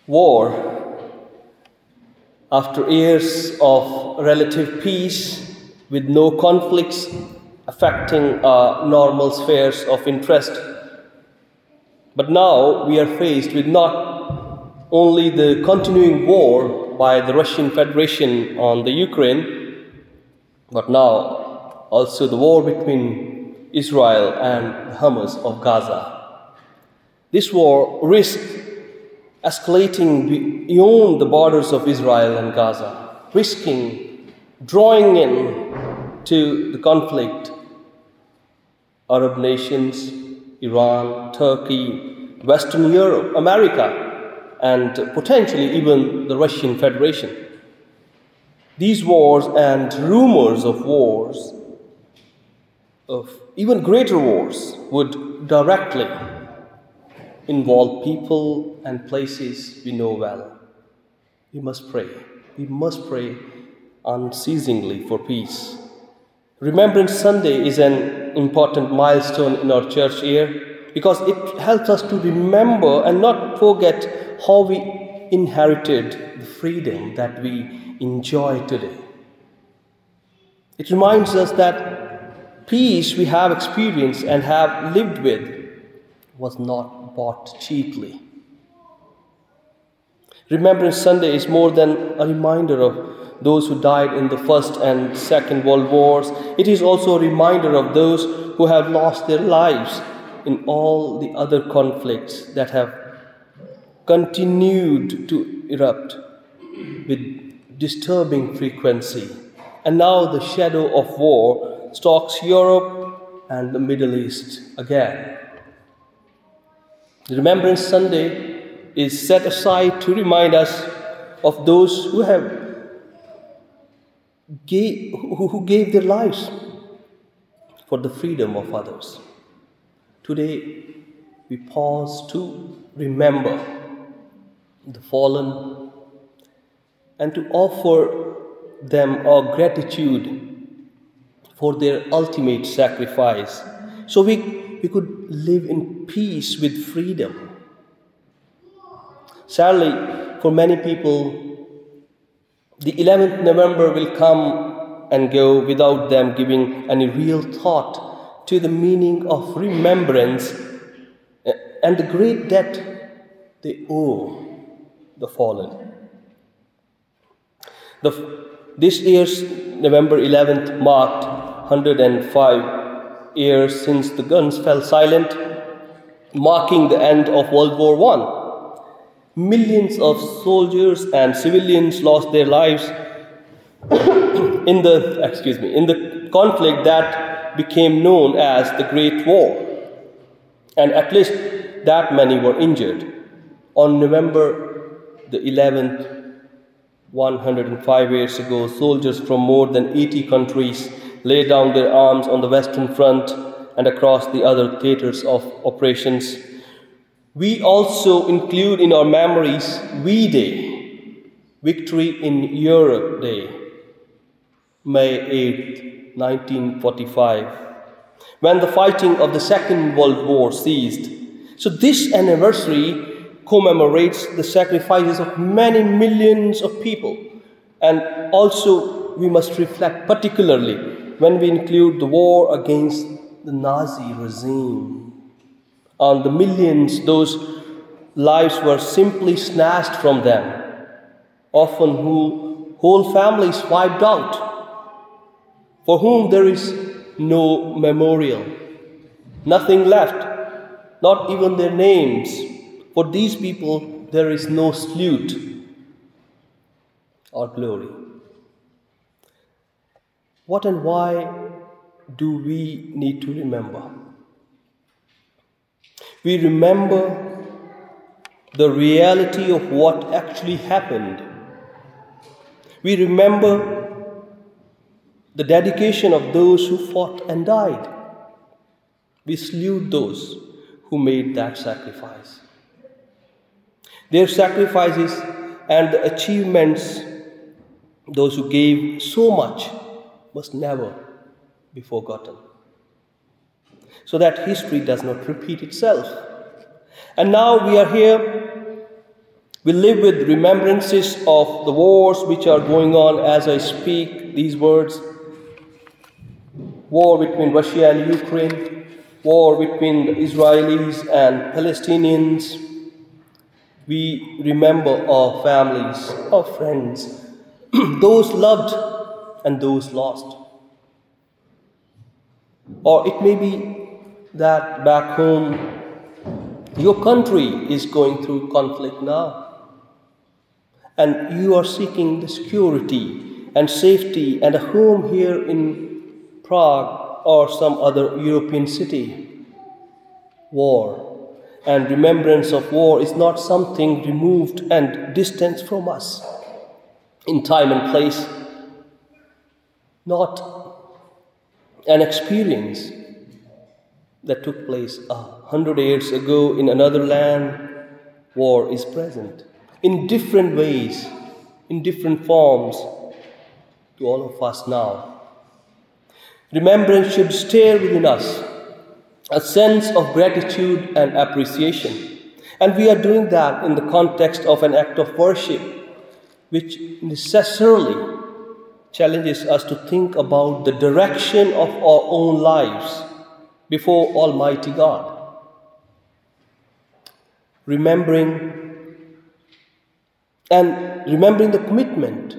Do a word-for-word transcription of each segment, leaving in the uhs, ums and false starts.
War, after years of relative peace with no conflicts affecting our normal spheres of interest. But now we are faced with not only the continuing war by the Russian Federation on the Ukraine, but now also the war between Israel and Hamas of Gaza. This war risks escalating beyond the borders of Israel and Gaza, risking drawing in to the conflict Arab nations, Iran, Turkey, Western Europe, America, and potentially even the Russian Federation. These wars and rumors of wars, of even greater wars, would directly involve people and places we know well. We must pray. We must pray unceasingly for peace. Remembrance Sunday is an important milestone in our church year because it helps us to remember and not forget how we inherited the freedom that we enjoy today. It reminds us that peace we have experienced and have lived with was not bought cheaply. Remembrance Sunday is more than a reminder of those who died in the First and Second World Wars. It is also a reminder of those who have lost their lives in all the other conflicts that have continued to erupt with disturbing frequency. And now the shadow of war stalks Europe and the Middle East again. The Remembrance Sunday is set aside to remind us of those who have gave, who gave their lives for the freedom of others. Today, we pause to remember the fallen and to offer them our gratitude for their ultimate sacrifice, so we we could live in peace with freedom. Sadly, for many people, the eleventh of November will come and go without them giving any real thought to the meaning of remembrance and the great debt they owe the fallen. The, this year's November eleventh marked one hundred five years since the guns fell silent, marking the end of World War One. Millions of soldiers and civilians lost their lives in the excuse me in the conflict that became known as the Great War, and at least that many were injured. On November the eleventh, one hundred five years ago, soldiers from more than eighty countries laid down their arms on the Western Front and across the other theaters of operations. We also include in our memories V-Day, Victory in Europe Day, May eighth, nineteen forty-five, when the fighting of the Second World War ceased. So this anniversary commemorates the sacrifices of many millions of people, and also we must reflect particularly when we include the war against the Nazi regime on the millions those lives were simply snatched from them, often who whole families wiped out, for whom there is no memorial, nothing left, not even their names. For these people there is no salute or glory. What and why do we need to remember? We remember the reality of what actually happened. We remember the dedication of those who fought and died. We salute those who made that sacrifice. Their sacrifices and the achievements, those who gave so much, must never be forgotten, so that history does not repeat itself. And now we are here We live with remembrances of the wars which are going on as I speak these words. War between Russia and Ukraine, war between the Israelis and Palestinians. We remember our families, our friends, those loved and those lost. Or it may be that back home, your country is going through conflict now. And you are seeking the security and safety and a home here in Prague or some other European city. War and remembrance of war is not something removed and distant from us in time and place, not an experience that took place a hundred years ago in another land. War is present in different ways, in different forms to all of us now. Remembrance should stir within us a sense of gratitude and appreciation. And we are doing that in the context of an act of worship, which necessarily challenges us to think about the direction of our own lives before Almighty God. Remembering and remembering the commitment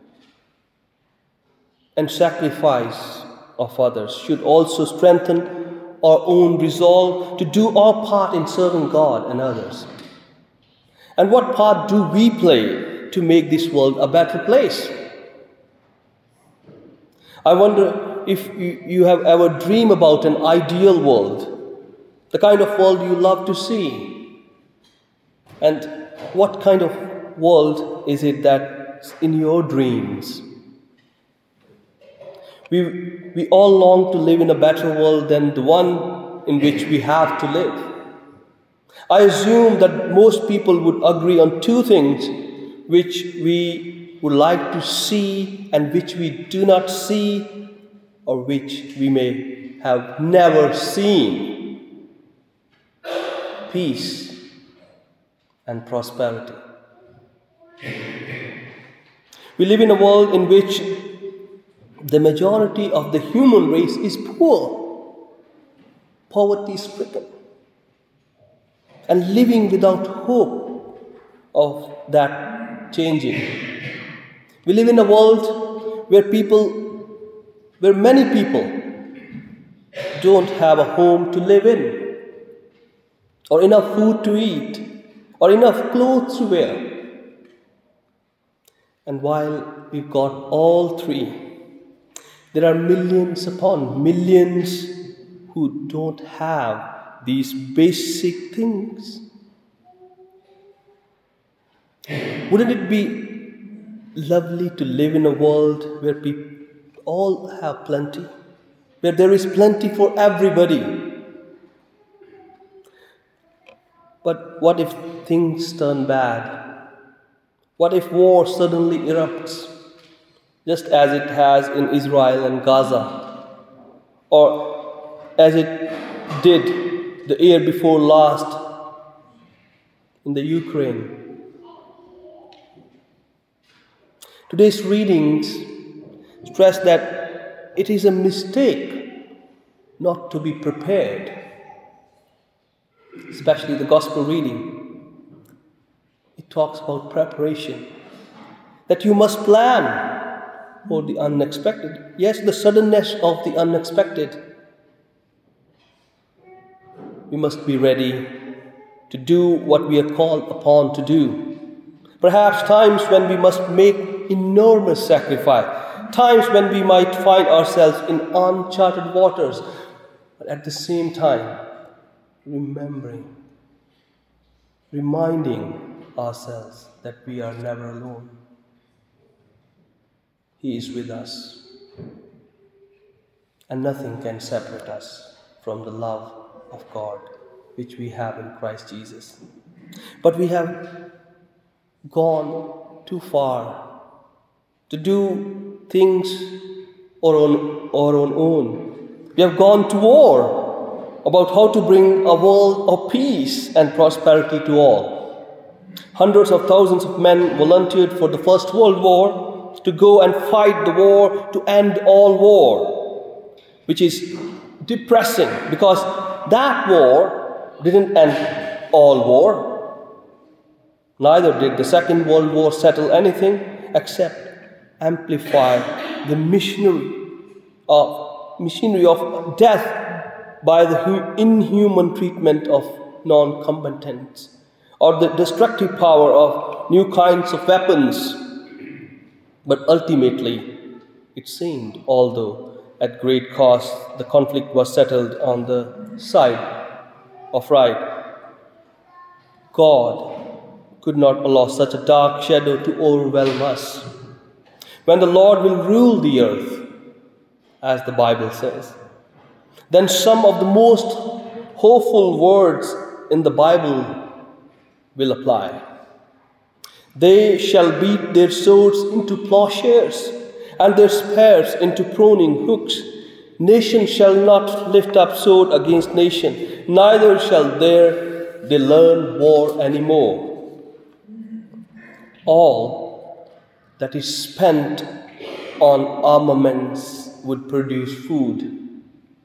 and sacrifice of others should also strengthen our own resolve to do our part in serving God and others. And what part do we play to make this world a better place? I wonder if you, you have ever dreamed about an ideal world, the kind of world you love to see. And what kind of world is it that's in your dreams? We, we all long to live in a better world than the one in which we have to live. I assume that most people would agree on two things which we would like to see and which we do not see, or which we may have never seen: peace and prosperity. We live in a world in which the majority of the human race is poor, poverty-stricken, and living without hope of that changing. We live in a world where people, where many people don't have a home to live in, or enough food to eat, or enough clothes to wear. And while we've got all three, there are millions upon millions who don't have these basic things. Wouldn't it be lovely to live in a world where people all have plenty, where there is plenty for everybody? But what if things turn bad? What if war suddenly erupts, just as it has in Israel and Gaza, or as it did the year before last in the Ukraine? Today's readings stress that it is a mistake not to be prepared, especially the gospel reading. It talks about preparation, that you must plan for the unexpected. Yes, the suddenness of the unexpected. We must be ready to do what we are called upon to do. Perhaps times when we must make enormous sacrifice, times when we might find ourselves in uncharted waters, but at the same time, remembering, reminding ourselves that we are never alone. He is with us, and nothing can separate us from the love of God which we have in Christ Jesus. But we have gone too far to do things on our own. We have gone to war about how to bring a world of peace and prosperity to all, Hundreds of thousands of men volunteered for the First World War to go and fight the war to end all war, which is depressing because that war didn't end all war. Neither did the Second World War settle anything except amplify the machinery of machinery of death by the inhuman treatment of non-combatants, or the destructive power of new kinds of weapons. But ultimately, it seemed, although at great cost, the conflict was settled on the side of right. God could not allow such a dark shadow to overwhelm us. When the Lord will rule the earth, as the Bible says, then some of the most hopeful words in the Bible will apply. They shall beat their swords into plowshares and their spears into pruning hooks. Nation shall not lift up sword against nation, neither shall there they learn war anymore. All that is spent on armaments would produce food.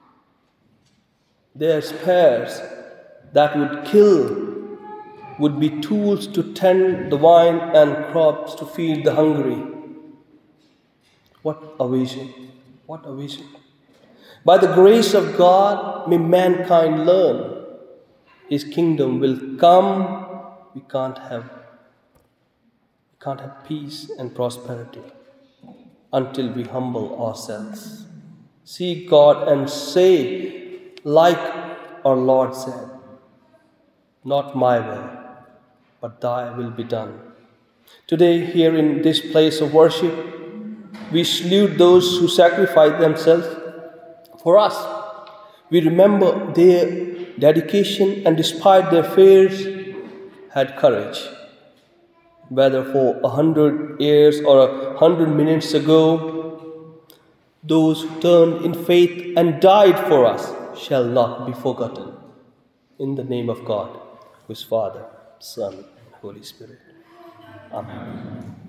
Their spears that would kill would be tools to tend the vine and crops to feed the hungry. What a vision! What a vision! By the grace of God, may mankind learn. His kingdom will come. We can't have, we can't have peace and prosperity until we humble ourselves. Seek God and say, like our Lord said, not my will, but thy will be done. Today, here in this place of worship, we salute those who sacrifice themselves for us. We remember their dedication and despite their fears, had courage. Whether for a hundred years or a hundred minutes ago, those who turned in faith and died for us shall not be forgotten. In the name of God, who is Father, Son, and Holy Spirit. Amen.